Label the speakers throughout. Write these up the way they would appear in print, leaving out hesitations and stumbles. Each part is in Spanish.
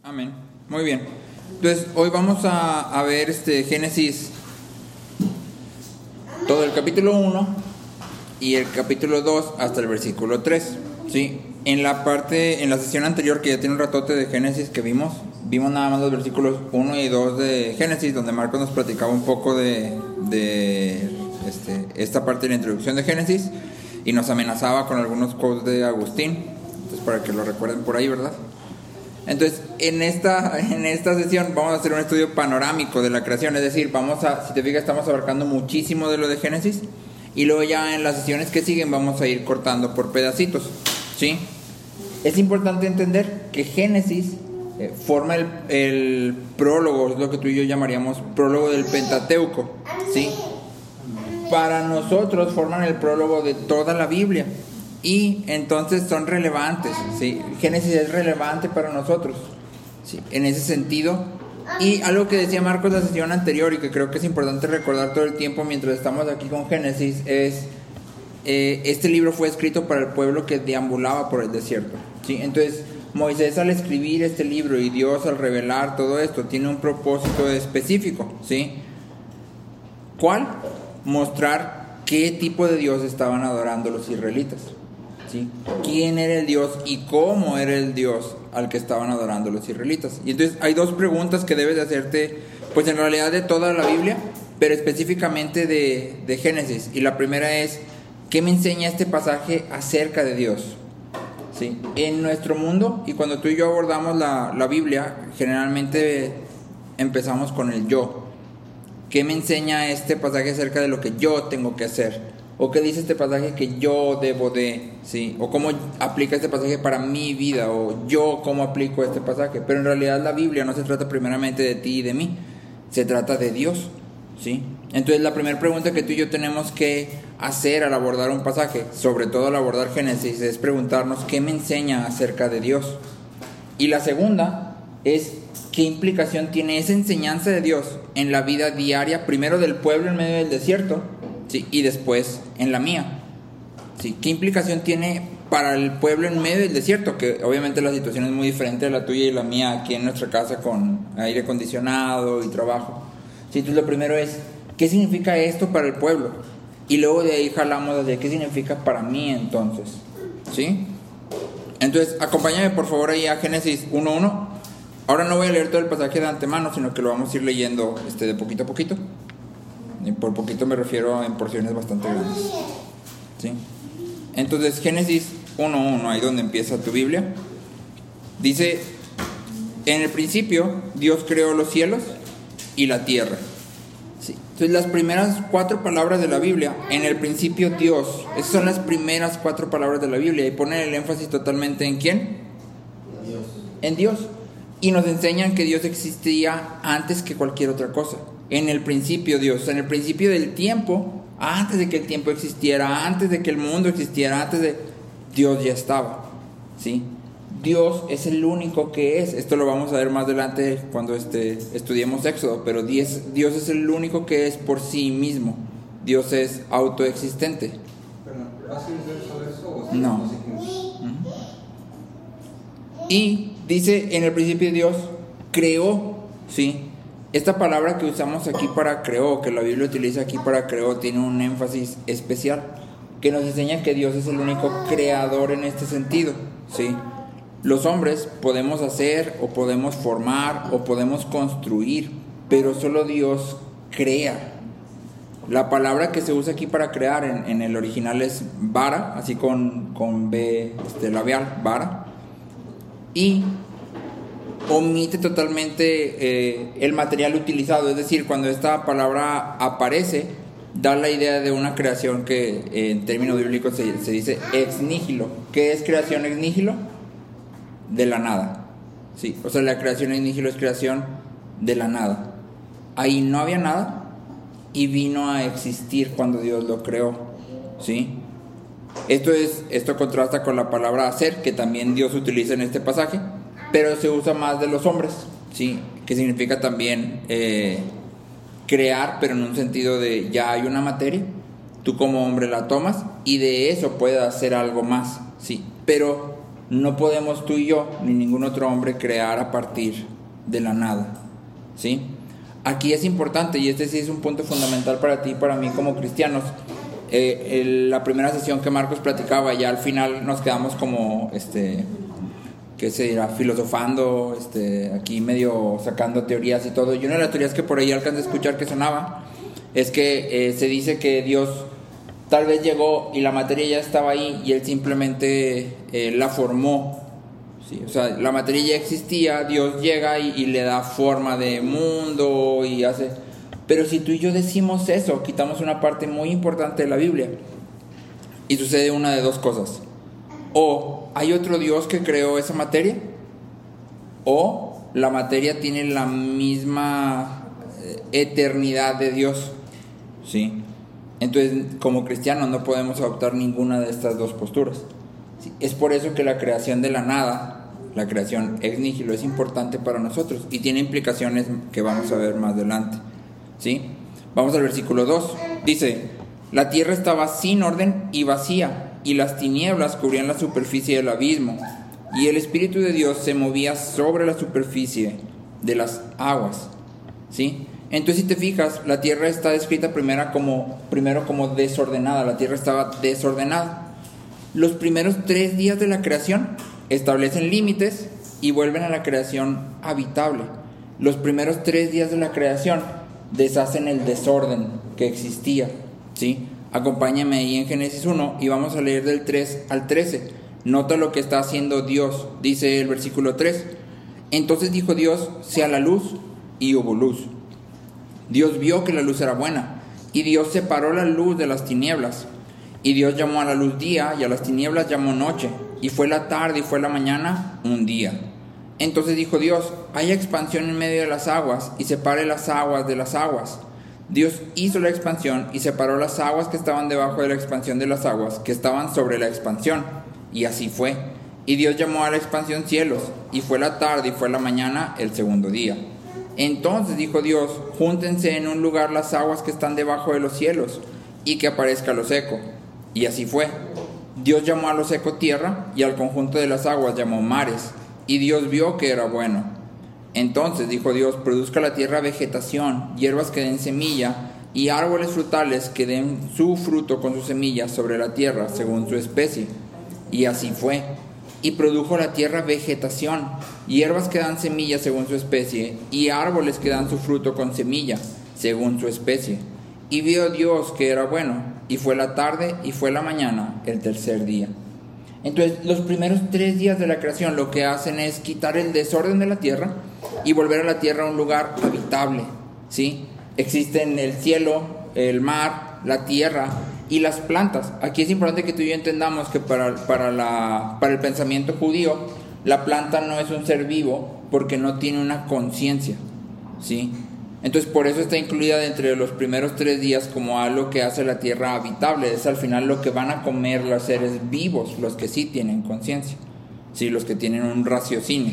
Speaker 1: Amén. Muy bien. Entonces, hoy vamos a ver Génesis, todo el capítulo 1 y el capítulo 2 hasta el versículo 3. ¿Sí? En la sesión anterior, que ya tiene un ratote de Génesis que vimos nada más los versículos 1 y 2 de Génesis, donde Marcos nos platicaba un poco de esta parte de la introducción de Génesis y nos amenazaba con algunos quotes de Agustín. Entonces, para que lo recuerden por ahí, ¿verdad? Entonces, en esta sesión vamos a hacer un estudio panorámico de la creación, es decir, si te fijas, estamos abarcando muchísimo de lo de Génesis y luego ya en las sesiones que siguen vamos a ir cortando por pedacitos, ¿sí? Es importante entender que Génesis forma el prólogo, es lo que tú y yo llamaríamos prólogo del Pentateuco, ¿sí? Para nosotros forman el prólogo de toda la Biblia. Y entonces son relevantes, ¿sí? Génesis es relevante para nosotros, ¿sí? En ese sentido. Y algo que decía Marcos en la sesión anterior y que creo que es importante recordar todo el tiempo mientras estamos aquí con Génesis es este libro fue escrito para el pueblo que deambulaba por el desierto, ¿sí? Entonces Moisés, al escribir este libro, y Dios al revelar todo esto, tiene un propósito específico, ¿sí? ¿Cuál? Mostrar qué tipo de Dios estaban adorando los israelitas, ¿sí? ¿Quién era el Dios y cómo era el Dios al que estaban adorando los israelitas? Y entonces hay dos preguntas que debes de hacerte, pues en realidad de toda la Biblia, pero específicamente de Génesis. Y la primera es, ¿qué me enseña este pasaje acerca de Dios? ¿Sí? En nuestro mundo, y cuando tú y yo abordamos la Biblia, generalmente empezamos con el yo. ¿Qué me enseña este pasaje acerca de lo que yo tengo que hacer? ¿O qué dice este pasaje que yo debo de, ¿sí? O cómo aplica este pasaje para mi vida, o yo cómo aplico este pasaje. Pero en realidad la Biblia no se trata primeramente de ti y de mí, se trata de Dios, ¿sí? Entonces la primera pregunta que tú y yo tenemos que hacer al abordar un pasaje, sobre todo al abordar Génesis, es preguntarnos ¿qué me enseña acerca de Dios? Y la segunda es ¿qué implicación tiene esa enseñanza de Dios en la vida diaria, primero del pueblo en medio del desierto, ¿sí? Y después en la mía, ¿sí? ¿Qué implicación tiene para el pueblo en medio del desierto? Que obviamente la situación es muy diferente a la tuya y la mía aquí en nuestra casa con aire acondicionado y trabajo, ¿sí? Entonces lo primero es ¿qué significa esto para el pueblo? Y luego de ahí jalamos hacia qué significa para mí entonces, ¿sí? Entonces acompáñame por favor ahí a Génesis 1:1. Ahora no voy a leer todo el pasaje de antemano, sino que lo vamos a ir leyendo de poquito a poquito. Y por poquito me refiero en porciones bastante grandes, ¿sí? Entonces Génesis 1:1, ahí donde empieza tu Biblia, dice: en el principio Dios creó los cielos y la tierra, ¿sí? Entonces las primeras 4 palabras de la Biblia, en el principio Dios, esas son las primeras 4 palabras de la Biblia, y ponen el énfasis totalmente ¿en quién? Dios. En Dios. Y nos enseñan que Dios existía antes que cualquier otra cosa. En el principio Dios, en el principio del tiempo, antes de que el tiempo existiera, antes de que el mundo existiera, Dios ya estaba, ¿sí? Dios es el único que es. Esto lo vamos a ver más adelante cuando estudiemos Éxodo, pero Dios es el único que es por sí mismo. Dios es autoexistente.
Speaker 2: ¿Vas a decir sobre eso?
Speaker 1: No. Y dice, en el principio Dios creó, ¿sí? Esta palabra que usamos aquí para creó, que la Biblia utiliza aquí para creó, tiene un énfasis especial, que nos enseña que Dios es el único creador en este sentido, ¿sí? Los hombres podemos hacer, o podemos formar, o podemos construir, pero solo Dios crea. La palabra que se usa aquí para crear en el original es bara, así con B labial, bara, y omite totalmente el material utilizado. Es decir, cuando esta palabra aparece, da la idea de una creación que en términos bíblicos se dice ex nihilo. ¿Qué es creación ex nihilo? De la nada, ¿sí? O sea, la creación ex nihilo es creación de la nada. Ahí no había nada y vino a existir cuando Dios lo creó, ¿sí? Esto contrasta con la palabra hacer, que también Dios utiliza en este pasaje, pero se usa más de los hombres, ¿sí? Que significa también crear, pero en un sentido de ya hay una materia, tú como hombre la tomas y de eso puedes hacer algo más, ¿sí? Pero no podemos tú y yo, ni ningún otro hombre, crear a partir de la nada, ¿sí? Aquí es importante, y este sí es un punto fundamental para ti y para mí como cristianos. La primera sesión que Marcos platicaba, ya al final nos quedamos como, ¿qué se dirá? Filosofando, aquí medio sacando teorías y todo. Y una de las teorías que por ahí alcancé a escuchar que sonaba es que se dice que Dios tal vez llegó y la materia ya estaba ahí y Él simplemente la formó, ¿sí? O sea, la materia ya existía, Dios llega y le da forma de mundo y hace... Pero si tú y yo decimos eso, quitamos una parte muy importante de la Biblia y sucede una de dos cosas: o hay otro Dios que creó esa materia, o la materia tiene la misma eternidad de Dios, ¿sí? Entonces, como cristianos no podemos adoptar ninguna de estas dos posturas, ¿sí? Es por eso que la creación de la nada, la creación ex nihilo, es importante para nosotros y tiene implicaciones que vamos a ver más adelante, ¿sí? Vamos al versículo 2. Dice: la tierra estaba sin orden y vacía, y las tinieblas cubrían la superficie del abismo, y el Espíritu de Dios se movía sobre la superficie de las aguas, ¿sí? Entonces, si te fijas, la tierra está descrita primero como desordenada. La tierra estaba desordenada. Los primeros 3 días de la creación establecen límites y vuelven a la creación habitable. Los primeros 3 días de la creación deshacen el desorden que existía, ¿sí? Acompáñame ahí en Génesis 1 y vamos a leer del 3 al 13. Nota lo que está haciendo Dios. Dice el versículo 3: entonces dijo Dios: sea la luz, y hubo luz. Dios vio que la luz era buena, y Dios separó la luz de las tinieblas. Y Dios llamó a la luz día, y a las tinieblas llamó noche. Y fue la tarde y fue la mañana un día. Entonces dijo Dios: haya expansión en medio de las aguas, y separe las aguas de las aguas. Dios hizo la expansión y separó las aguas que estaban debajo de la expansión de las aguas que estaban sobre la expansión. Y así fue. Y Dios llamó a la expansión cielos, y fue la tarde y fue la mañana el segundo día. Entonces dijo Dios: júntense en un lugar las aguas que están debajo de los cielos, y que aparezca lo seco. Y así fue. Dios llamó a lo seco tierra, y al conjunto de las aguas llamó mares. Y Dios vio que era bueno. Entonces dijo Dios: produzca la tierra vegetación, hierbas que den semilla, y árboles frutales que den su fruto con sus semillas sobre la tierra según su especie. Y así fue. Y produjo la tierra vegetación, hierbas que dan semilla según su especie, y árboles que dan su fruto con semilla según su especie. Y vio Dios que era bueno, y fue la tarde y fue la mañana el tercer día. Entonces, los primeros 3 días de la creación lo que hacen es quitar el desorden de la tierra y volver a la tierra a un lugar habitable, ¿sí? Existen el cielo, el mar, la tierra y las plantas. Aquí es importante que tú y yo entendamos que para el pensamiento judío, la planta no es un ser vivo porque no tiene una conciencia, ¿sí? Entonces, por eso está incluida dentro de los primeros 3 días como algo que hace la tierra habitable. Es al final lo que van a comer los seres vivos, los que sí tienen conciencia, ¿sí? Los que tienen un raciocinio.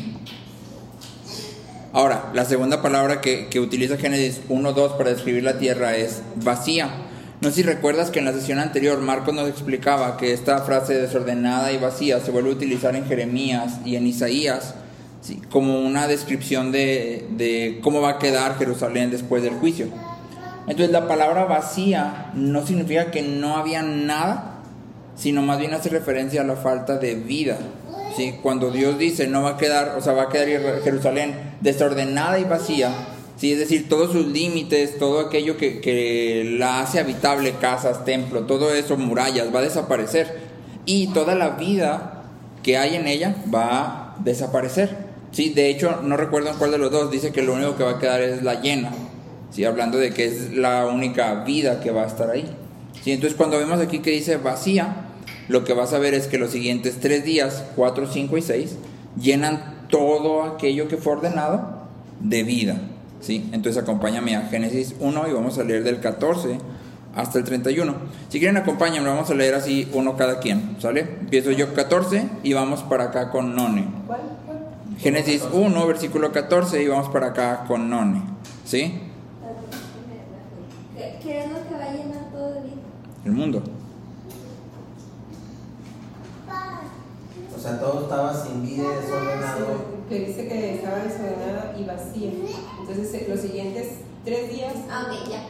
Speaker 1: Ahora, la segunda palabra que utiliza Génesis 1:2 para describir la tierra es vacía. No sé si recuerdas que en la sesión anterior Marcos nos explicaba que esta frase desordenada y vacía se vuelve a utilizar en Jeremías y en Isaías, ¿sí? Como una descripción de cómo va a quedar Jerusalén después del juicio. Entonces, la palabra vacía no significa que no había nada, sino más bien hace referencia a la falta de vida, ¿sí? Cuando Dios dice no va a quedar, o sea, va a quedar Jerusalén desordenada y vacía, ¿sí? Es decir, todos sus límites, todo aquello que la hace habitable, casas, templo, todo eso, murallas, va a desaparecer, y toda la vida que hay en ella va a desaparecer, ¿sí? De hecho, no recuerdo en cuál de los dos dice que lo único que va a quedar es la llena, ¿sí? Hablando de que es la única vida que va a estar ahí, ¿sí? Entonces, cuando vemos aquí que dice vacía, lo que vas a ver es que los siguientes 3 días, 4, 5 y 6, llenan todo aquello que fue ordenado de vida, ¿sí? Entonces acompáñame a Génesis 1 y vamos a leer del 14 hasta el 31. Si quieren acompáñame, vamos a leer así uno cada quien, ¿sale? Empiezo yo 14 y vamos para acá con None. Génesis 1, versículo 14 y vamos para acá con None, ¿sí?
Speaker 3: ¿Qué es lo que va a llenar todo de vida?
Speaker 1: El mundo.
Speaker 2: O
Speaker 3: sea, todo estaba sin vida y desordenado.
Speaker 4: Que dice que estaba desordenado y vacío. Entonces, los siguientes 3 días.
Speaker 5: Ok, ya.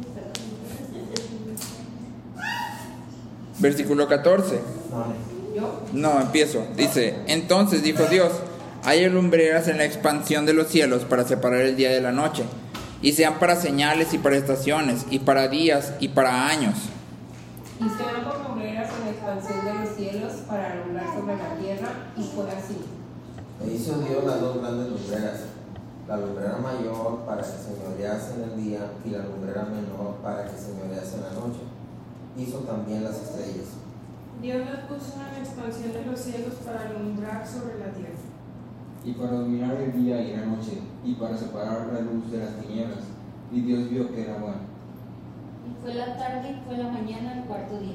Speaker 1: Versículo 14.
Speaker 3: No,
Speaker 4: ¿Yo?
Speaker 1: No, empiezo. Dice, entonces dijo Dios, hay lumbreras en la expansión de los cielos para separar el día de la noche, y sean para señales y para estaciones, y para días y para años.
Speaker 4: Y sean por lumbreras en la expansión de los cielos para alumbrar sobre la tierra, y fue así.
Speaker 3: e hizo Dios las dos grandes lumbreras, la lumbrera mayor para que señorease en el día y la lumbrera menor para que señorease en la noche. Hizo también las estrellas.
Speaker 6: Dios las puso en la expansión de los cielos para alumbrar sobre la tierra.
Speaker 2: Y para dominar el día y la noche, y para separar la luz de las tinieblas. Y Dios vio que era bueno.
Speaker 5: Y fue la tarde y fue la mañana el cuarto día.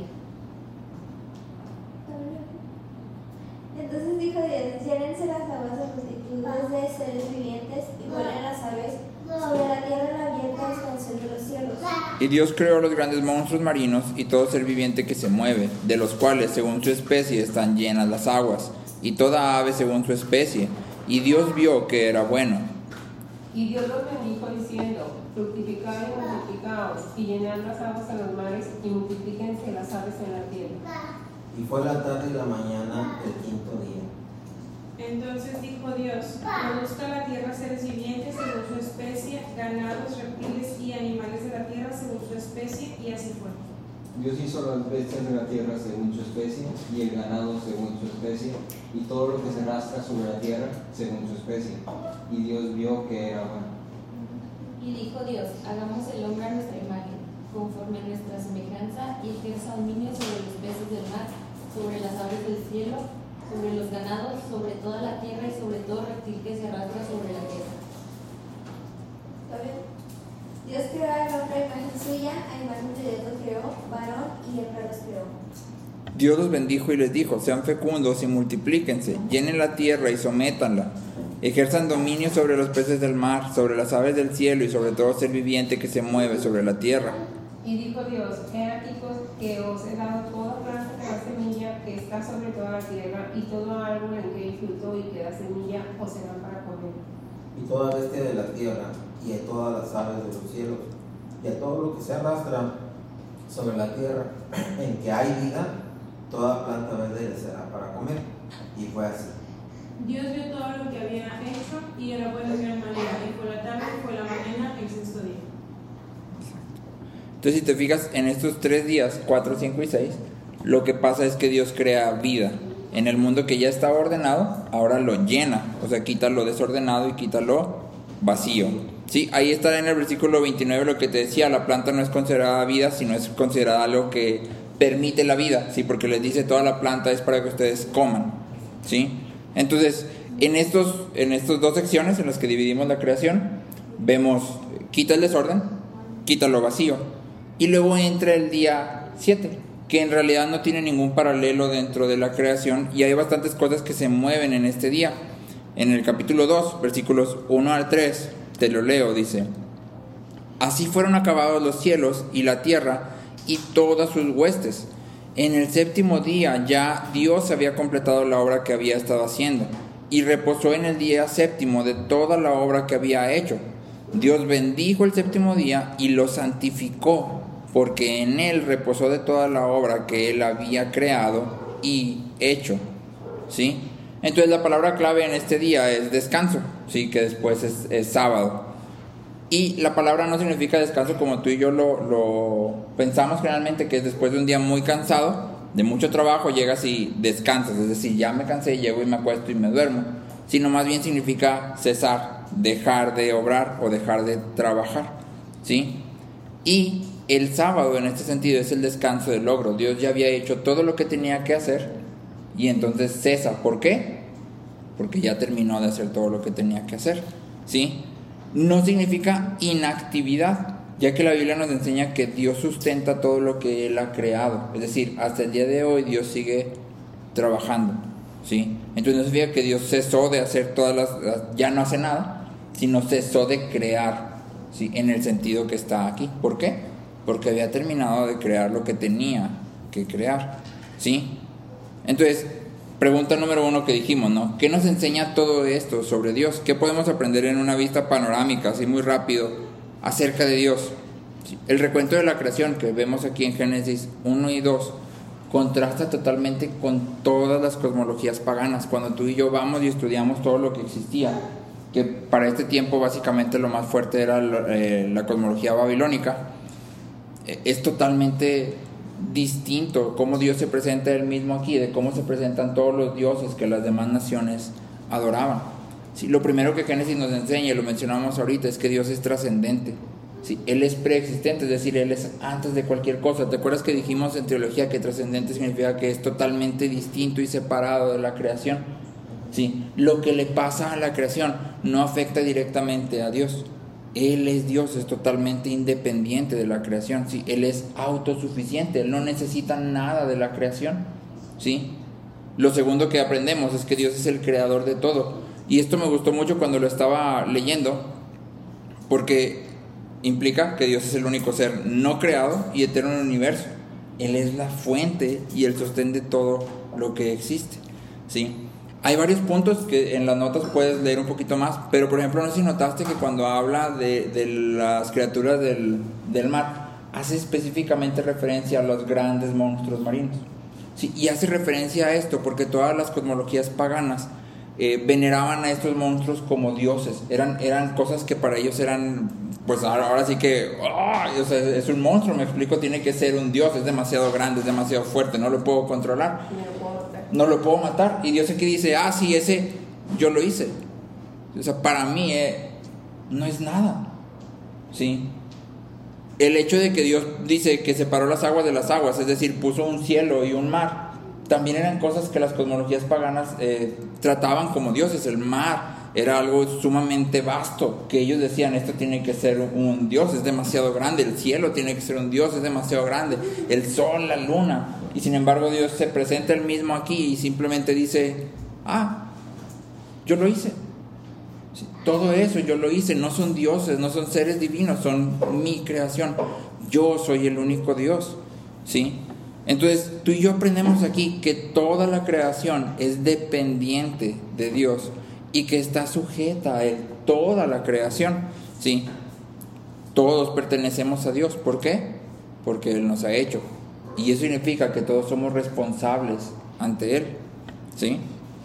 Speaker 7: Entonces dijo Dios, llénense las aguas de multitudes de seres vivientes y vuelen las aves sobre la tierra en la abierta expansión de los cielos.
Speaker 1: Y Dios creó los grandes monstruos marinos y todo ser viviente que se mueve, de los cuales según su especie están llenas las aguas, y toda ave según su especie. Y Dios vio que era bueno.
Speaker 4: Y Dios los bendijo diciendo, fructificad y multiplicaos, y llenad las aguas en los mares, y multiplíquense las aves en la tierra.
Speaker 3: Y fue la tarde y la mañana el quinto día.
Speaker 6: Entonces dijo Dios, produzca la tierra seres vivientes según su especie, ganados, reptiles y animales de la tierra según su especie, y así fue.
Speaker 2: Dios hizo las bestias de la tierra según su especie, y el ganado según su especie, y todo lo que se arrastra sobre la tierra según su especie. Y Dios vio que era bueno.
Speaker 5: Y dijo Dios, hagamos el hombre a nuestra imagen, conforme a nuestra semejanza, y ejerza dominio sobre los peces del mar, sobre las aves del cielo, sobre los ganados, sobre toda la tierra y sobre todo reptil que se arrastra sobre la tierra.
Speaker 7: ¿Está bien? Dios creó al hombre a imagen suya, a imagen de Dios lo creó, varón y hembra los creó.
Speaker 1: Dios los bendijo y les dijo, sean fecundos y multiplíquense, llenen la tierra y sométanla, ejerzan dominio sobre los peces del mar, sobre las aves del cielo y sobre todo ser viviente que se mueve sobre la tierra.
Speaker 4: Y dijo Dios, he aquí que os he dado toda planta que da semilla que está sobre toda la tierra, y todo árbol en que hay fruto y que da semilla os serán para comer.
Speaker 3: Y toda bestia de la tierra, y a todas las aves de los cielos, y a todo lo que se arrastra sobre la tierra, en que hay vida, toda planta verde le será para comer. Y fue así.
Speaker 6: Dios vio todo lo que había hecho, y era bueno en gran manera, y fue la tarde y fue la mañana el sexto día.
Speaker 1: Entonces, si te fijas, en estos 3 días, 4, 5 y 6, lo que pasa es que Dios crea vida. En el mundo que ya estaba ordenado, ahora lo llena. O sea, quita lo desordenado y quita lo vacío. Sí, ahí está en el versículo 29 lo que te decía, la planta no es considerada vida, sino es considerada algo que permite la vida, ¿sí? Porque les dice, toda la planta es para que ustedes coman, ¿sí? Entonces, en estas 2 secciones en las que dividimos la creación, vemos, quita el desorden, quita lo vacío, y luego entra el día 7, que en realidad no tiene ningún paralelo dentro de la creación, y hay bastantes cosas que se mueven en este día. En el capítulo 2, versículos 1 al 3, te lo leo, dice, así fueron acabados los cielos y la tierra y todas sus huestes. En el 7º día ya Dios había completado la obra que había estado haciendo, y reposó en el día 7º de toda la obra que había hecho. Dios bendijo el 7º día y lo santificó, porque en él reposó de toda la obra que él había creado y hecho, ¿sí? Entonces la palabra clave en este día es descanso, ¿sí? Que después es sábado. Y la palabra no significa descanso como tú y yo lo pensamos generalmente, que es después de un día muy cansado, de mucho trabajo, llegas y descansas, es decir, ya me cansé, llego y me acuesto y me duermo, sino más bien significa cesar, dejar de obrar o dejar de trabajar, ¿sí? Y el sábado en este sentido es el descanso del logro. Dios ya había hecho todo lo que tenía que hacer y entonces cesa. ¿Por qué? Porque ya terminó de hacer todo lo que tenía que hacer, ¿sí? No significa inactividad, ya que la Biblia nos enseña que Dios sustenta todo lo que Él ha creado. Es decir, hasta el día de hoy Dios sigue trabajando, ¿sí? Entonces no significa que Dios cesó de hacer ya no hace nada, sino cesó de crear, ¿sí? En el sentido que está aquí. ¿Por qué? Porque había terminado de crear lo que tenía que crear, ¿sí? Entonces, pregunta número 1 que dijimos, ¿no? ¿Qué nos enseña todo esto sobre Dios? ¿Qué podemos aprender en una vista panorámica, así muy rápido, acerca de Dios? El recuento de la creación que vemos aquí en Génesis 1 y 2 contrasta totalmente con todas las cosmologías paganas. Cuando tú y yo vamos y estudiamos todo lo que existía, que para este tiempo básicamente lo más fuerte era la cosmología babilónica, es totalmente distinto cómo Dios se presenta él mismo aquí, de cómo se presentan todos los dioses que las demás naciones adoraban. Sí, lo primero que Génesis nos enseña, y lo mencionamos ahorita, es que Dios es trascendente. Sí, Él es preexistente, es decir, Él es antes de cualquier cosa. ¿Te acuerdas que dijimos en teología que trascendente significa que es totalmente distinto y separado de la creación? Sí, lo que le pasa a la creación no afecta directamente a Dios. Él es Dios, es totalmente independiente de la creación. ¿Sí? Él es autosuficiente, Él no necesita nada de la creación. ¿Sí? Lo segundo que aprendemos es que Dios es el creador de todo. Y esto me gustó mucho cuando lo estaba leyendo, porque implica que Dios es el único ser no creado y eterno en el universo. Él es la fuente y el sostén de todo lo que existe. ¿Sí? Hay varios puntos que en las notas puedes leer un poquito más, pero por ejemplo, no sé si notaste que cuando habla de las criaturas del mar, hace específicamente referencia a los grandes monstruos marinos. Sí, y hace referencia a esto porque todas las cosmologías paganas veneraban a estos monstruos como dioses. Eran cosas que para ellos eran, pues ahora sí que, o sea, es un monstruo, me explico, tiene que ser un dios, es demasiado grande, es demasiado fuerte, no lo puedo controlar, no lo puedo matar. Y Dios aquí dice, sí, ese yo lo hice. O sea, para mí no es nada. ¿Sí? El hecho de que Dios dice que separó las aguas de las aguas, es decir, puso un cielo y un mar, también eran cosas que las cosmologías paganas trataban como dioses. El mar era algo sumamente vasto, que ellos decían, esto tiene que ser un dios, es demasiado grande. El cielo tiene que ser un dios, es demasiado grande. El sol, la luna. Y sin embargo Dios se presenta él mismo aquí y simplemente dice, yo lo hice. Sí, todo eso yo lo hice. No son dioses, no son seres divinos, son mi creación. Yo soy el único Dios. ¿Sí? Entonces tú y yo aprendemos aquí que toda la creación es dependiente de Dios y que está sujeta a Él, toda la creación. ¿Sí? Todos pertenecemos a Dios. ¿Por qué? Porque Él nos ha hecho. Y eso significa que todos somos responsables ante Él. ¿Sí?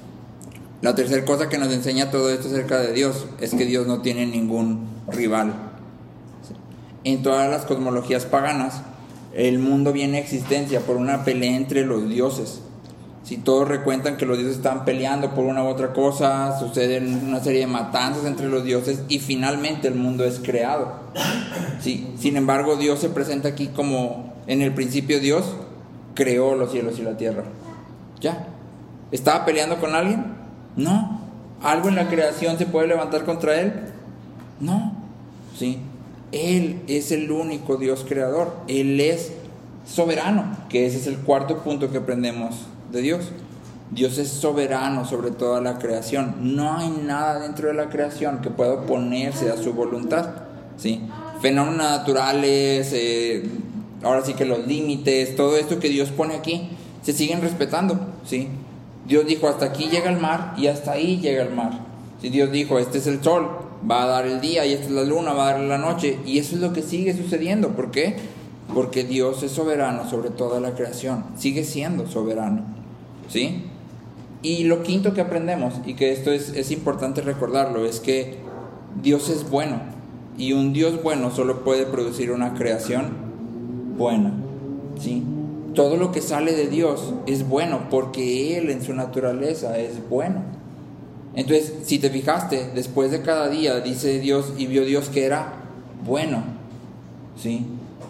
Speaker 1: La tercera cosa que nos enseña todo esto acerca de Dios es que Dios no tiene ningún rival. ¿Sí? En todas las cosmologías paganas, el mundo viene a existencia por una pelea entre los dioses. Si todos recuentan que los dioses están peleando por una u otra cosa, suceden una serie de matanzas entre los dioses y finalmente el mundo es creado. ¿Sí? Sin embargo, Dios se presenta aquí como en el principio Dios creó los cielos y la tierra. ¿Ya? ¿Estaba peleando con alguien? No. ¿Algo en la creación se puede levantar contra Él? No. ¿Sí? Él es el único Dios creador. Él es soberano, que ese es el cuarto punto que aprendemos de Dios. Dios es soberano sobre toda la creación. No hay nada dentro de la creación que pueda oponerse a su voluntad. ¿Sí? Fenómenos naturales, ahora sí que los límites, todo esto que Dios pone aquí, se siguen respetando. ¿Sí? Dios dijo, hasta aquí llega el mar y hasta ahí llega el mar. ¿Sí? Dios dijo, este es el sol, va a dar el día, y esta es la luna, va a dar la noche. Y eso es lo que sigue sucediendo. ¿Por qué? Porque Dios es soberano sobre toda la creación. Sigue siendo soberano. ¿Sí? Y lo quinto que aprendemos, y que esto es importante recordarlo, es que Dios es bueno. Y un Dios bueno solo puede producir una creación buena. ¿Sí? Todo lo que sale de Dios es bueno porque Él en su naturaleza es bueno. Entonces, si te fijaste, después de cada día dice Dios, y vio Dios que era bueno. ¿Sí?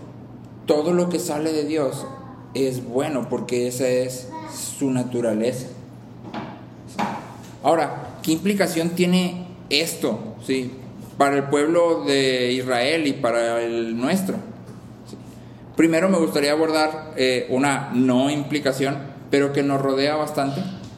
Speaker 1: Todo lo que sale de Dios es bueno porque esa es su naturaleza. ¿Sí? Ahora, ¿qué implicación tiene esto? ¿Sí? Para el pueblo de Israel y para el nuestro. ¿Sí? Primero me gustaría abordar una no implicación, pero que nos rodea bastante.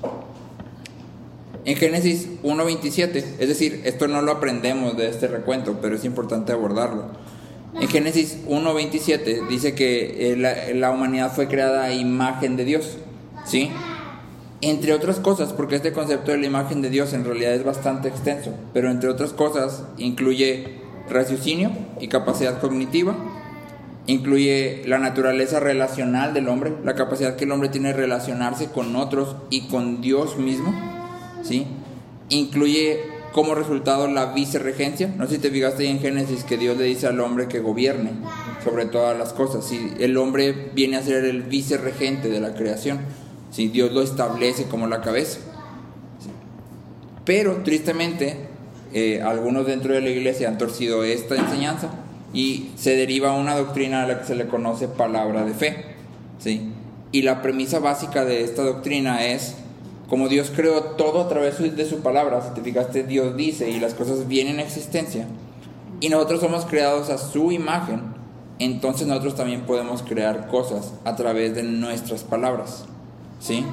Speaker 1: En Génesis 1:27, es decir, esto no lo aprendemos de este recuento, pero es importante abordarlo. En Génesis 1:27 dice que la humanidad fue creada a imagen de Dios. ¿Sí? Entre otras cosas, porque este concepto de la imagen de Dios en realidad es bastante extenso, pero entre otras cosas incluye raciocinio y capacidad cognitiva, incluye la naturaleza relacional del hombre, la capacidad que el hombre tiene de relacionarse con otros y con Dios mismo, ¿sí? Incluye como resultado la vicerregencia. No sé si te fijaste ahí en Génesis que Dios le dice al hombre que gobierne sobre todas las cosas, ¿sí? El hombre viene a ser el vicerregente de la creación, ¿sí? Dios lo establece como la cabeza, ¿sí? Pero tristemente algunos dentro de la iglesia han torcido esta enseñanza y se deriva una doctrina a la que se le conoce palabra de fe, ¿sí? Y la premisa básica de esta doctrina es: como Dios creó todo a través de su palabra, si te fijaste, Dios dice y las cosas vienen en existencia, y nosotros somos creados a su imagen, entonces nosotros también podemos crear cosas a través de nuestras palabras, ¿sí?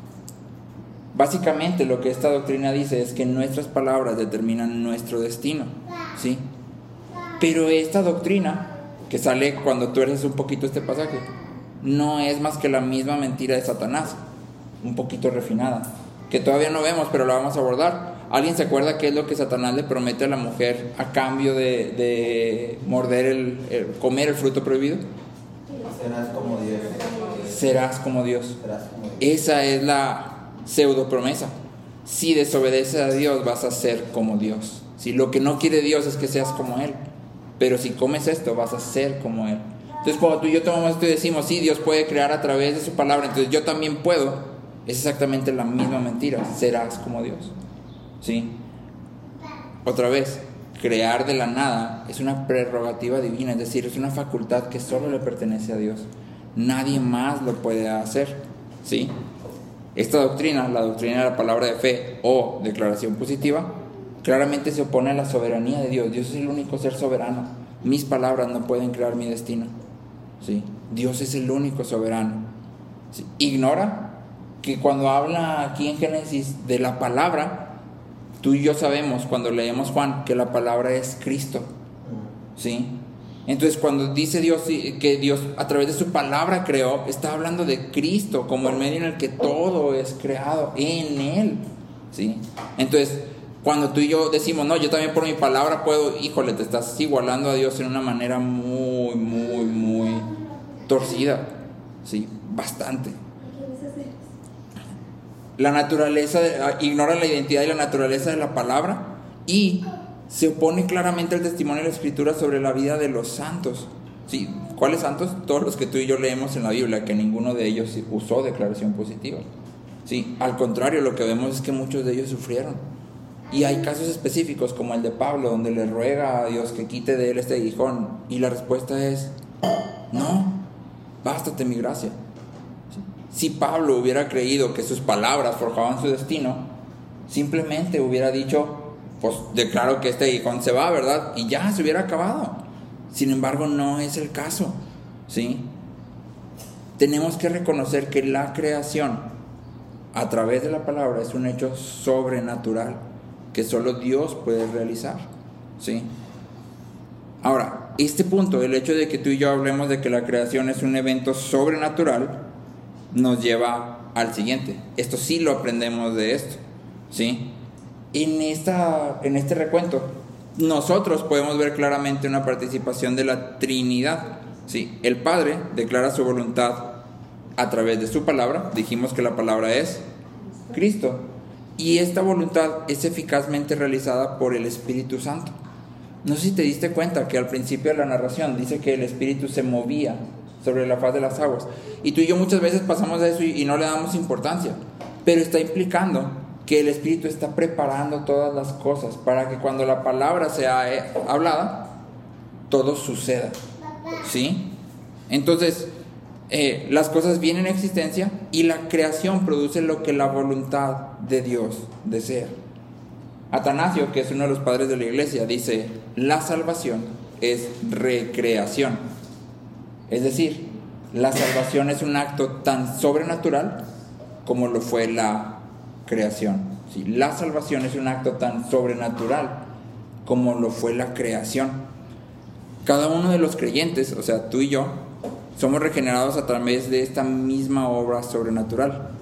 Speaker 1: Básicamente lo que esta doctrina dice es que nuestras palabras determinan nuestro destino, ¿sí? Pero esta doctrina, que sale cuando tuerces un poquito este pasaje, no es más que la misma mentira de Satanás, un poquito refinada, que todavía no vemos, pero la vamos a abordar. ¿Alguien se acuerda qué es lo que Satanás le promete a la mujer a cambio de morder comer el fruto prohibido?
Speaker 3: Serás como Dios.
Speaker 1: Serás como Dios.
Speaker 3: Serás como Dios.
Speaker 1: Esa es la pseudo promesa. Si desobedeces a Dios, vas a ser como Dios. Si lo que no quiere Dios es que seas como Él, pero si comes esto, vas a ser como Él. Entonces, cuando tú y yo tomamos esto y decimos, sí, Dios puede crear a través de su palabra, entonces yo también puedo, es exactamente la misma mentira. Serás como Dios, ¿sí? Otra vez, crear de la nada es una prerrogativa divina, es decir, es una facultad que solo le pertenece a Dios. Nadie más lo puede hacer, ¿sí? Esta doctrina, la doctrina de la palabra de fe o declaración positiva, claramente se opone a la soberanía de Dios. Dios es el único ser soberano. Mis palabras no pueden crear mi destino, ¿sí? Dios es el único soberano, ¿sí? Ignora que cuando habla aquí en Génesis de la palabra, tú y yo sabemos cuando leemos Juan que la palabra es Cristo, ¿sí? Entonces cuando dice Dios que Dios a través de su palabra creó, está hablando de Cristo como el medio en el que todo es creado, en Él, ¿sí? Entonces cuando tú y yo decimos, no, yo también por mi palabra puedo, híjole, te estás igualando a Dios en una manera muy, muy, muy torcida, ¿sí? Bastante. La naturaleza, ignora la identidad y la naturaleza de la palabra y se opone claramente al testimonio de la Escritura sobre la vida de los santos, ¿sí? ¿Cuáles santos? Todos los que tú y yo leemos en la Biblia, que ninguno de ellos usó declaración positiva, ¿sí? Al contrario, lo que vemos es que muchos de ellos sufrieron. Y hay casos específicos como el de Pablo, donde le ruega a Dios que quite de él este aguijón, y la respuesta es: no, bástate mi gracia. Si Pablo hubiera creído que sus palabras forjaban su destino, simplemente hubiera dicho, pues declaro que este aguijón se va, ¿verdad? Y ya se hubiera acabado. Sin embargo, no es el caso, ¿sí? Tenemos que reconocer que la creación a través de la palabra es un hecho sobrenatural que solo Dios puede realizar, ¿sí? Ahora, este punto, el hecho de que tú y yo hablemos de que la creación es un evento sobrenatural, nos lleva al siguiente. Esto sí lo aprendemos de esto, ¿sí? En este recuento, nosotros podemos ver claramente una participación de la Trinidad, ¿sí? El Padre declara su voluntad a través de su palabra. Dijimos que la palabra es Cristo. Y esta voluntad es eficazmente realizada por el Espíritu Santo. No sé si te diste cuenta que al principio de la narración dice que el Espíritu se movía sobre la faz de las aguas. Y tú y yo muchas veces pasamos de eso y no le damos importancia. Pero está implicando que el Espíritu está preparando todas las cosas para que cuando la palabra sea hablada, todo suceda, ¿sí? Entonces, las cosas vienen en existencia y la creación produce lo que la voluntad de Dios desea. Atanasio, que es uno de los padres de la iglesia, dice: la salvación es recreación. Es decir, la salvación es un acto tan sobrenatural como lo fue la creación, ¿sí? La salvación es un acto tan sobrenatural como lo fue la creación. Cada uno de los creyentes, o sea, tú y yo, somos regenerados a través de esta misma obra sobrenatural.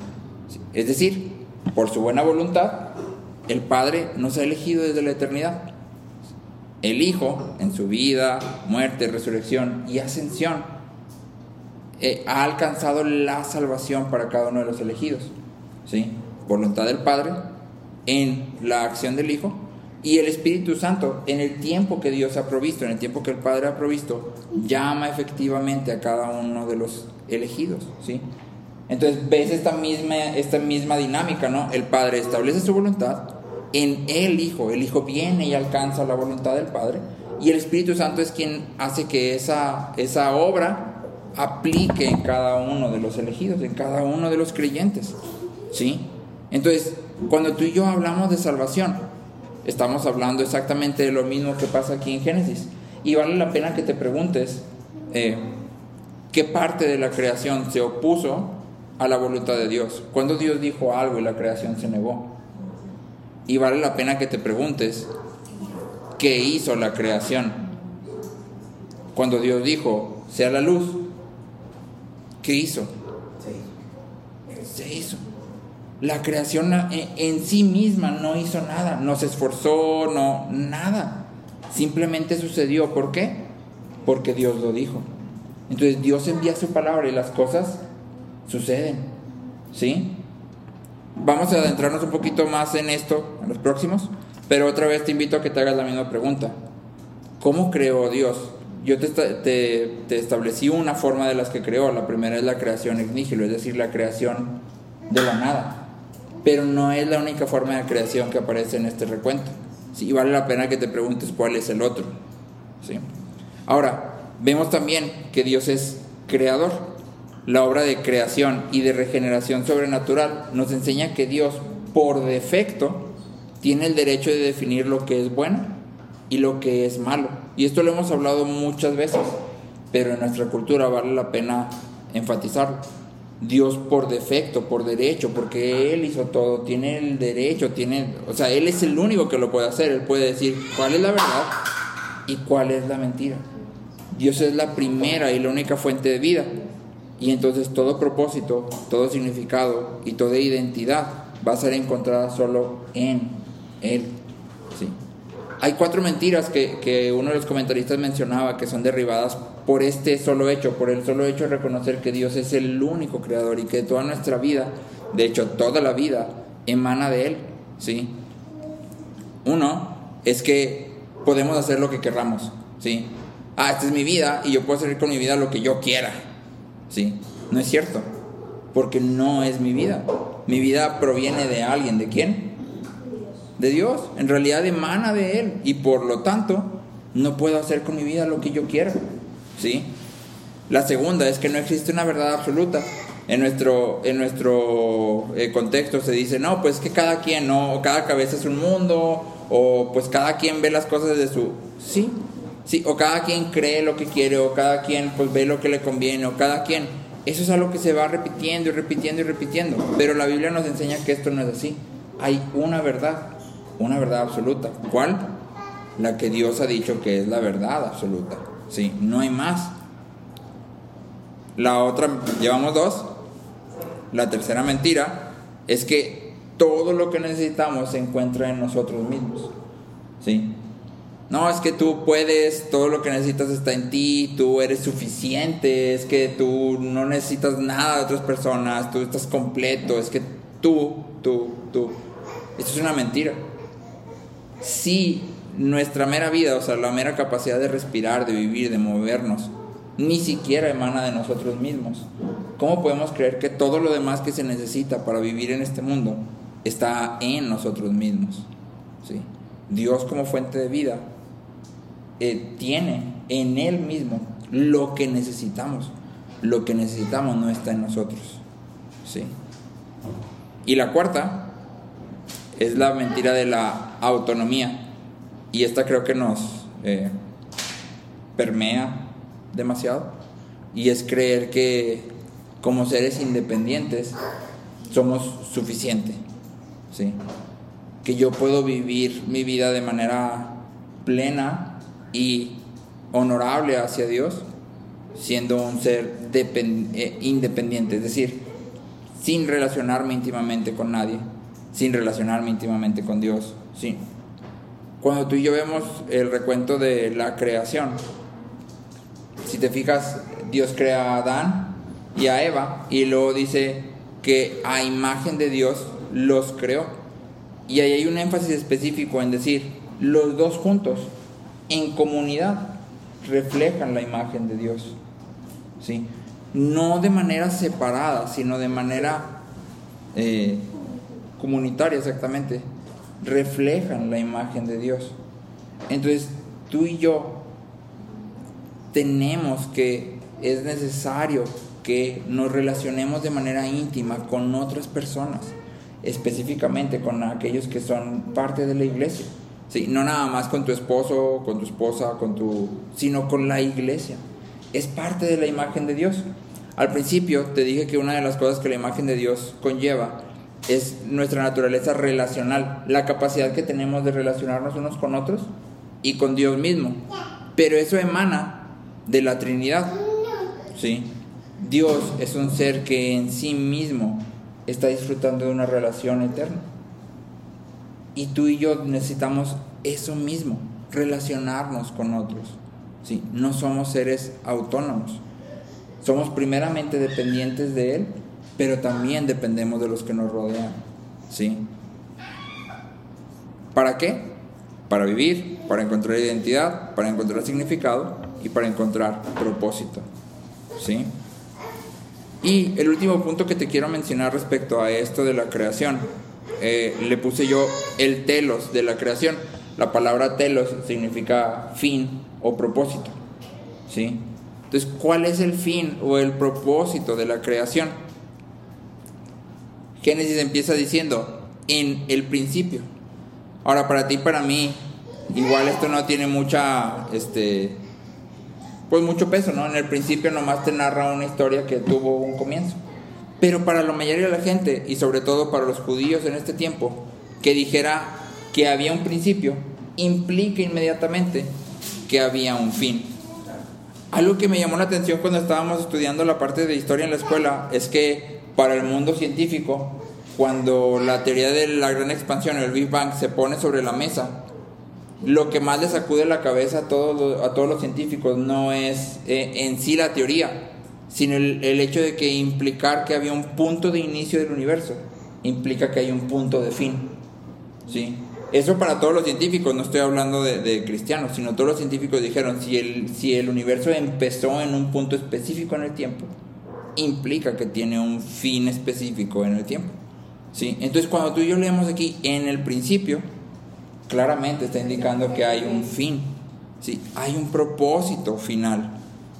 Speaker 1: ¿Sí? Es decir, por su buena voluntad, el Padre nos ha elegido desde la eternidad. El Hijo, en su vida, muerte, resurrección y ascensión, ha alcanzado la salvación para cada uno de los elegidos. ¿Sí? Voluntad del Padre en la acción del Hijo, y el Espíritu Santo, en el tiempo que Dios ha provisto, en el tiempo que el Padre ha provisto, llama efectivamente a cada uno de los elegidos. ¿Sí? Entonces ves esta misma dinámica, ¿no? El Padre establece su voluntad en el Hijo viene y alcanza la voluntad del Padre, y el Espíritu Santo es quien hace que esa obra aplique en cada uno de los elegidos, en cada uno de los creyentes. ¿Sí? Entonces, cuando tú y yo hablamos de salvación, estamos hablando exactamente de lo mismo que pasa aquí en Génesis, y vale la pena que te preguntes qué parte de la creación se opuso a la voluntad de Dios. Cuando Dios dijo algo y la creación se negó. Y vale la pena que te preguntes qué hizo la creación. Cuando Dios dijo sea la luz, ¿qué hizo? Se hizo. La creación en sí misma no hizo nada, no se esforzó, no, nada. Simplemente sucedió. ¿Por qué? Porque Dios lo dijo. Entonces Dios envía su palabra y las cosas suceden. ¿Sí? Vamos a adentrarnos un poquito más en esto en los próximos, pero otra vez te invito a que te hagas la misma pregunta. ¿Cómo creó Dios? Yo te establecí una forma de las que creó. La primera es la creación ex nihilo, es decir, la creación de la nada. Pero no es la única forma de creación que aparece en este recuento. Sí, vale la pena que te preguntes cuál es el otro. ¿Sí? Ahora, vemos también que Dios es creador. La obra de creación y de regeneración sobrenatural nos enseña que Dios, por defecto, tiene el derecho de definir lo que es bueno y lo que es malo. Y esto lo hemos hablado muchas veces, pero en nuestra cultura vale la pena enfatizarlo. Dios por defecto, por derecho, porque Él hizo todo, tiene el derecho, Él es el único que lo puede hacer. Él puede decir cuál es la verdad y cuál es la mentira. Dios es la primera y la única fuente de vida. Y entonces todo propósito, todo significado y toda identidad va a ser encontrada solo en Él. ¿Sí? Hay 4 mentiras que uno de los comentaristas mencionaba que son derribadas por este solo hecho, por el solo hecho de reconocer que Dios es el único creador y que toda nuestra vida, de hecho toda la vida, emana de Él. ¿Sí? Uno es que podemos hacer lo que querramos. ¿Sí? Esta es mi vida y yo puedo hacer con mi vida lo que yo quiera. ¿Sí? No es cierto, porque no es mi vida. Mi vida proviene de alguien. ¿De quién? De Dios. En realidad emana de Él, y por lo tanto no puedo hacer con mi vida lo que yo quiera. ¿Sí? La segunda es que no existe una verdad absoluta. En nuestro contexto se dice, no, pues que cada quien, no, cada cabeza es un mundo, o pues cada quien ve las cosas desde su... Sí, o cada quien cree lo que quiere, o cada quien pues ve lo que le conviene, o cada quien. Eso es algo que se va repitiendo y repitiendo y repitiendo. Pero la Biblia nos enseña que esto no es así. Hay una verdad absoluta. ¿Cuál? La que Dios ha dicho que es la verdad absoluta. Sí, no hay más. La otra, llevamos 2. La tercera mentira es que todo lo que necesitamos se encuentra en nosotros mismos. ¿Sí? No, es que tú puedes, todo lo que necesitas está en ti, tú eres suficiente, es que tú no necesitas nada de otras personas, tú estás completo, es que tú. Esto es una mentira. Si nuestra mera vida, o sea, la mera capacidad de respirar, de vivir, de movernos, ni siquiera emana de nosotros mismos, ¿cómo podemos creer que todo lo demás que se necesita para vivir en este mundo está en nosotros mismos? ¿Sí? Dios como fuente de vida tiene en Él mismo lo que necesitamos. Lo que necesitamos no está en nosotros. ¿Sí? Y la cuarta es la mentira de la autonomía. Y esta creo que nos permea demasiado. Y es creer que como seres independientes somos suficientes. ¿Sí? Que yo puedo vivir mi vida de manera plena y honorable hacia Dios siendo un ser independiente. Es decir, sin relacionarme íntimamente con nadie, sin relacionarme íntimamente con Dios, ¿sí? Cuando tú y yo vemos el recuento de la creación, si te fijas, Dios crea a Adán y a Eva, y luego dice que a imagen de Dios los creó. Y ahí hay un énfasis específico en decir, los dos juntos, en comunidad, reflejan la imagen de Dios, ¿sí? No de manera separada, sino de manera comunitaria, exactamente. Reflejan la imagen de Dios. Entonces, tú y yo es necesario que nos relacionemos de manera íntima con otras personas, específicamente con aquellos que son parte de la iglesia, ¿sí? No nada más con tu esposo, con tu esposa, sino con la iglesia. Es parte de la imagen de Dios. Al principio te dije que una de las cosas que la imagen de Dios conlleva es nuestra naturaleza relacional, la capacidad que tenemos de relacionarnos unos con otros y con Dios mismo. Pero eso emana de la Trinidad, ¿sí? Dios es un ser que en sí mismo está disfrutando de una relación eterna. Y tú y yo necesitamos eso mismo, relacionarnos con otros, ¿sí? No somos seres autónomos. Somos primeramente dependientes de Él, pero también dependemos de los que nos rodean, ¿sí? ¿Para qué? Para vivir, para encontrar identidad, para encontrar significado y para encontrar propósito, ¿sí? Y el último punto que te quiero mencionar respecto a esto de la creación, le puse yo el telos de la creación. La palabra telos significa fin o propósito, ¿sí? Entonces, ¿cuál es el fin o el propósito de la creación? Génesis empieza diciendo, en el principio. Ahora, para ti y para mí, igual esto no tiene mucho peso, ¿no? En el principio nomás te narra una historia que tuvo un comienzo. Pero para la mayoría de la gente, y sobre todo para los judíos en este tiempo, que dijera que había un principio, implica inmediatamente que había un fin. Algo que me llamó la atención cuando estábamos estudiando la parte de historia en la escuela es que para el mundo científico, cuando la teoría de la gran expansión, el Big Bang, se pone sobre la mesa, lo que más le sacude la cabeza a todos los científicos no es en sí la teoría, sino el hecho de que implicar que había un punto de inicio del universo implica que hay un punto de fin, ¿sí? Eso para todos los científicos, no estoy hablando de cristianos, sino todos los científicos dijeron, si el universo empezó en un punto específico en el tiempo, implica que tiene un fin específico en el tiempo, ¿sí? Entonces, cuando tú y yo leemos aquí, en el principio, claramente está indicando que hay un fin, ¿sí? Hay un propósito final.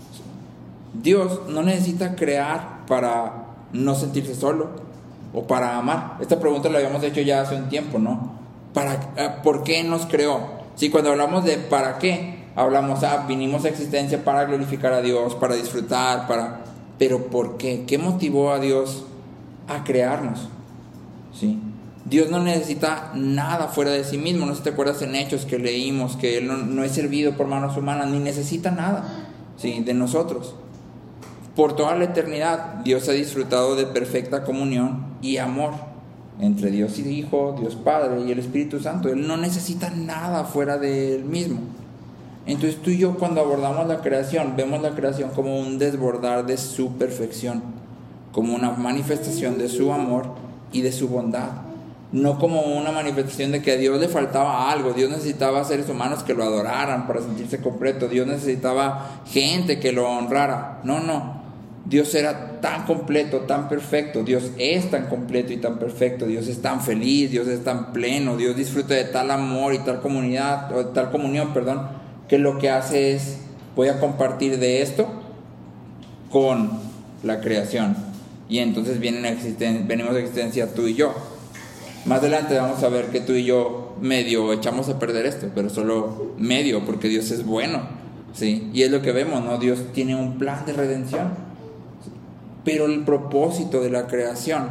Speaker 1: Dios no necesita crear para no sentirse solo o para amar. Esta pregunta la habíamos hecho ya hace un tiempo, ¿no? ¿Por qué nos creó? Sí, cuando hablamos de para qué, hablamos, vinimos a existencia para glorificar a Dios, para disfrutar, pero ¿por qué? ¿Qué motivó a Dios a crearnos? ¿Sí? Dios no necesita nada fuera de sí mismo. No sé si te acuerdas en Hechos que leímos que Él no es servido por manos humanas, ni necesita nada, ¿sí?, de nosotros. Por toda la eternidad, Dios ha disfrutado de perfecta comunión y amor entre Dios y Hijo, Dios Padre y el Espíritu Santo. Él no necesita nada fuera de Él mismo. Entonces tú y yo, cuando abordamos la creación, vemos la creación como un desbordar de su perfección, como una manifestación de su amor y de su bondad, no como una manifestación de que a Dios le faltaba algo. Dios necesitaba seres humanos que lo adoraran para sentirse completo. Dios necesitaba gente que lo honrara. No. Dios era tan completo, tan perfecto. Dios es tan completo y tan perfecto. Dios es tan feliz, Dios es tan pleno. Dios disfruta de tal amor y tal comunión, que lo que hace es, voy a compartir de esto con la creación. Y entonces venimos a existencia tú y yo. Más adelante vamos a ver que tú y yo medio echamos a perder esto, pero solo medio, porque Dios es bueno, ¿sí? Y es lo que vemos, ¿no? Dios tiene un plan de redención, ¿sí? Pero el propósito de la creación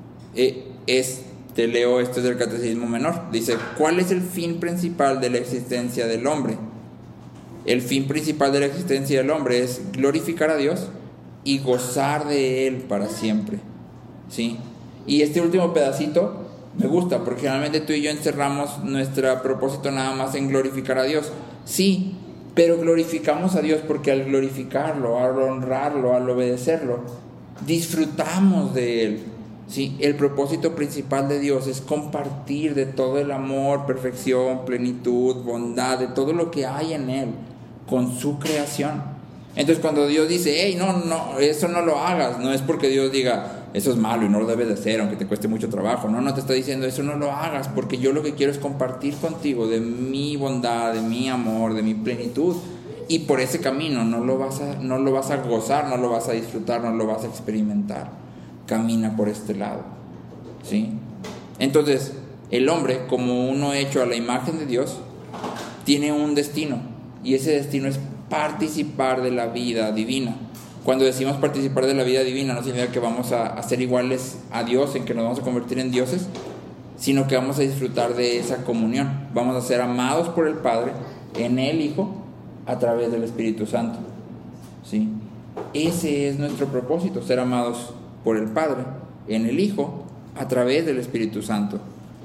Speaker 1: te leo, esto es del Catecismo Menor, dice, ¿cuál es el fin principal de la existencia del hombre? El fin principal de la existencia del hombre es glorificar a Dios y gozar de Él para siempre, ¿sí? Y este último pedacito me gusta, porque generalmente tú y yo encerramos nuestro propósito nada más en glorificar a Dios. Sí, pero glorificamos a Dios porque al glorificarlo, al honrarlo, al obedecerlo, disfrutamos de Él. Sí, el propósito principal de Dios es compartir de todo el amor, perfección, plenitud, bondad, de todo lo que hay en Él con su creación. Entonces cuando Dios dice, hey, no, eso no lo hagas, no es porque Dios diga, eso es malo y no lo debes de hacer, aunque te cueste mucho trabajo. No te está diciendo, eso no lo hagas, porque yo lo que quiero es compartir contigo de mi bondad, de mi amor, de mi plenitud. Y por ese camino no lo vas a gozar, no lo vas a disfrutar, no lo vas a experimentar. Camina por este lado, ¿sí? Entonces, el hombre, como uno hecho a la imagen de Dios, tiene un destino, y ese destino es participar de la vida divina. Cuando decimos participar de la vida divina, no significa que vamos a ser iguales a Dios, en que nos vamos a convertir en dioses, sino que vamos a disfrutar de esa comunión. Vamos a ser amados por el Padre, en el Hijo, a través del Espíritu Santo, ¿sí? Ese es nuestro propósito, ser amados por el Padre, en el Hijo, a través del Espíritu Santo.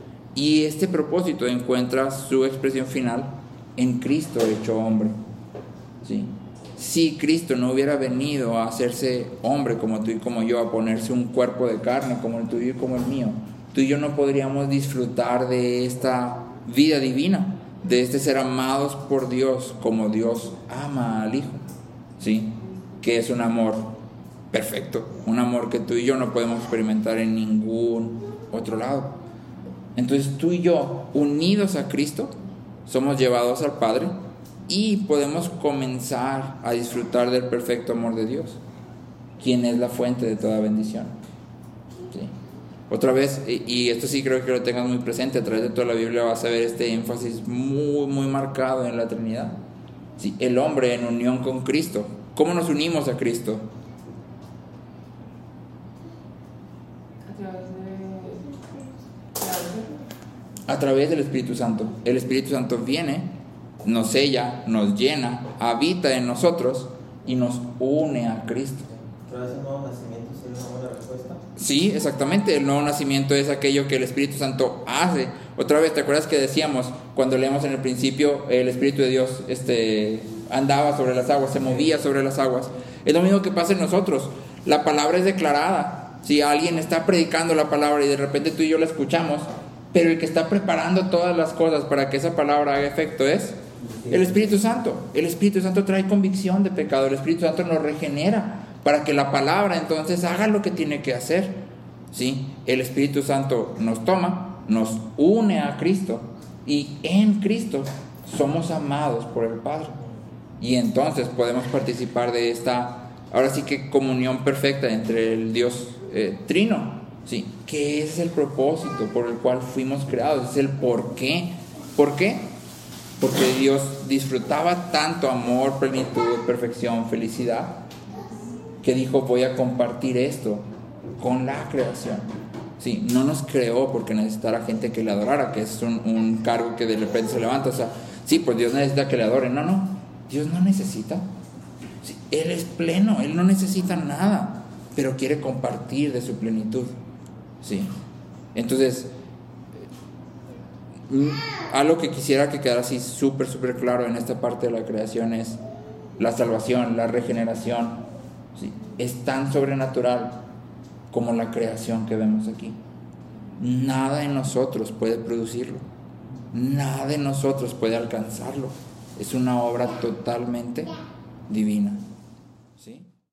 Speaker 1: Y este propósito encuentra su expresión final en Cristo hecho hombre, ¿sí? Si Cristo no hubiera venido a hacerse hombre como tú y como yo, a ponerse un cuerpo de carne como el tuyo y como el mío, tú y yo no podríamos disfrutar de esta vida divina, de este ser amados por Dios como Dios ama al Hijo, ¿sí? Que es un amor perfecto, un amor que tú y yo no podemos experimentar en ningún otro lado. Entonces tú y yo, unidos a Cristo, somos llevados al Padre y podemos comenzar a disfrutar del perfecto amor de Dios, quien es la fuente de toda bendición, ¿sí? Otra vez, y esto sí creo que lo tengas muy presente, a través de toda la Biblia vas a ver este énfasis muy, muy marcado en la Trinidad, ¿sí? El hombre en unión con Cristo. ¿Cómo nos unimos a Cristo? A través del Espíritu Santo. El Espíritu Santo viene, nos sella, nos llena, habita en nosotros y nos une a Cristo.
Speaker 3: ¿Pero ese nuevo nacimiento sería una buena respuesta?
Speaker 1: Sí, exactamente. El nuevo nacimiento es aquello que el Espíritu Santo hace. Otra vez, ¿te acuerdas que decíamos cuando leemos en el principio, el Espíritu de Dios andaba sobre las aguas, se movía sobre las aguas? Es lo mismo que pasa en nosotros. La palabra es declarada. Si alguien está predicando la palabra y de repente tú y yo la escuchamos, pero el que está preparando todas las cosas para que esa palabra haga efecto es el Espíritu Santo. El Espíritu Santo trae convicción de pecado. El Espíritu Santo nos regenera para que la palabra entonces haga lo que tiene que hacer, ¿sí? El Espíritu Santo nos toma, nos une a Cristo y en Cristo somos amados por el Padre. Y entonces podemos participar de esta, ahora sí que comunión perfecta entre el Dios trino, ¿sí? Que es el propósito por el cual fuimos creados, es el por qué. ¿Por qué? Porque Dios disfrutaba tanto amor, plenitud, perfección, felicidad, que dijo, voy a compartir esto con la creación, ¿sí? No nos creó porque necesitara gente que le adorara, que es un cargo que de repente se levanta, o sea, sí, pues Dios necesita que le adoren. No, Dios no necesita, ¿sí? Él es pleno, Él no necesita nada, pero quiere compartir de su plenitud, ¿sí? Entonces, algo que quisiera que quedara así súper claro en esta parte de la creación es la salvación, la regeneración, ¿sí? Es tan sobrenatural como la creación que vemos aquí. Nada en nosotros puede producirlo, nada en nosotros puede alcanzarlo. Es una obra totalmente divina, ¿sí?